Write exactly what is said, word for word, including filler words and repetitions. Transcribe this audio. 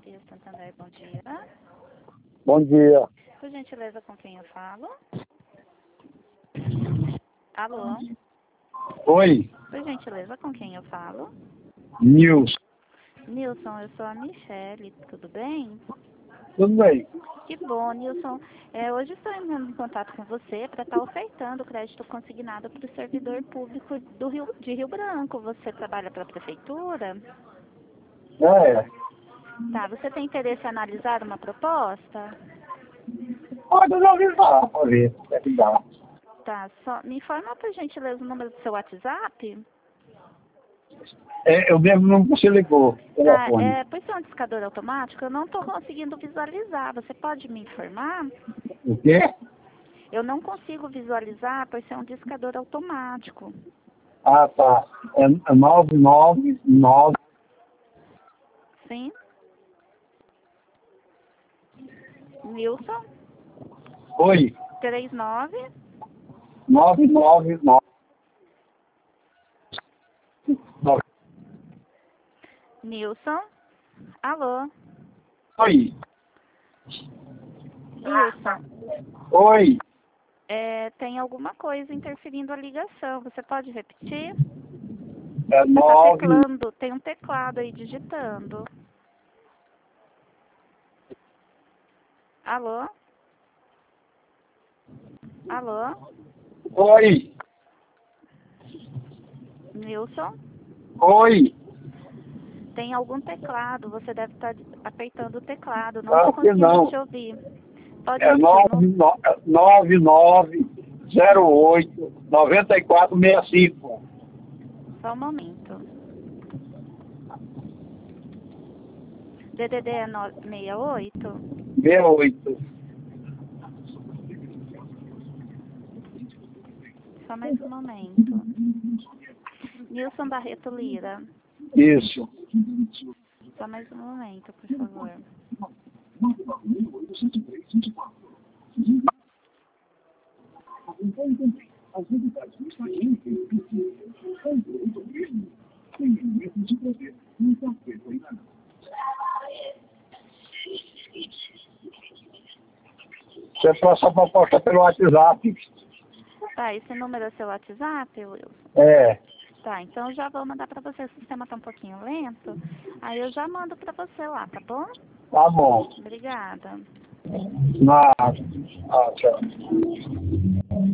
Consultoria Santander, bom dia. Bom dia. Por gentileza, com quem eu falo? Alô? Oi, Por gentileza, com quem eu falo? Nilson. Nilson, eu sou a Michele, tudo bem? Tudo bem? Que bom, Nilson. É, hoje estou entrando em contato com você para estar ofertando o crédito consignado para o servidor público do Rio, de Rio Branco. Você trabalha para a prefeitura? É. Tá, você tem interesse em analisar uma proposta? Pode não avisar, pode ver. Deve dar. Tá, só me informa por gentileza o número do seu WhatsApp? É, eu mesmo não você ligou. Tá, Telefone. é, por ser um discador automático, eu não estou conseguindo visualizar. Você pode me informar? O quê? Eu não consigo visualizar por ser um discador automático. Ah, tá. É nove nove nove. Sim? Nilson? Oi. três nove? nove nove nove. Nilson? Alô? Oi. Nilson? Oi. É, tem alguma coisa interferindo a ligação. Você pode repetir? É Você está nove. teclando, tem um teclado aí digitando. Alô? Alô? Oi. Nilson? Oi. Tem algum teclado, você deve estar apertando o teclado, não estou Acho que conseguindo não. te ouvir. Pode É repetir o número? nove nove zero oito nove quatro seis cinco. Só um momento. D D D é sessenta e oito? seis oito. Só mais um momento. Nilson Barreto Lira. Isso. Só mais um momento, por favor. As novidades do Instagram tanto o turismo tem o mesmo de poder não está feito ainda não. Você passa a proposta pelo WhatsApp. Tá, esse número é seu WhatsApp, Wilson? É. Tá, então eu já vou mandar pra você. O sistema tá um pouquinho lento. Aí eu já mando pra você lá, tá bom? Tá bom. Obrigada. Nada. Ah, tchau.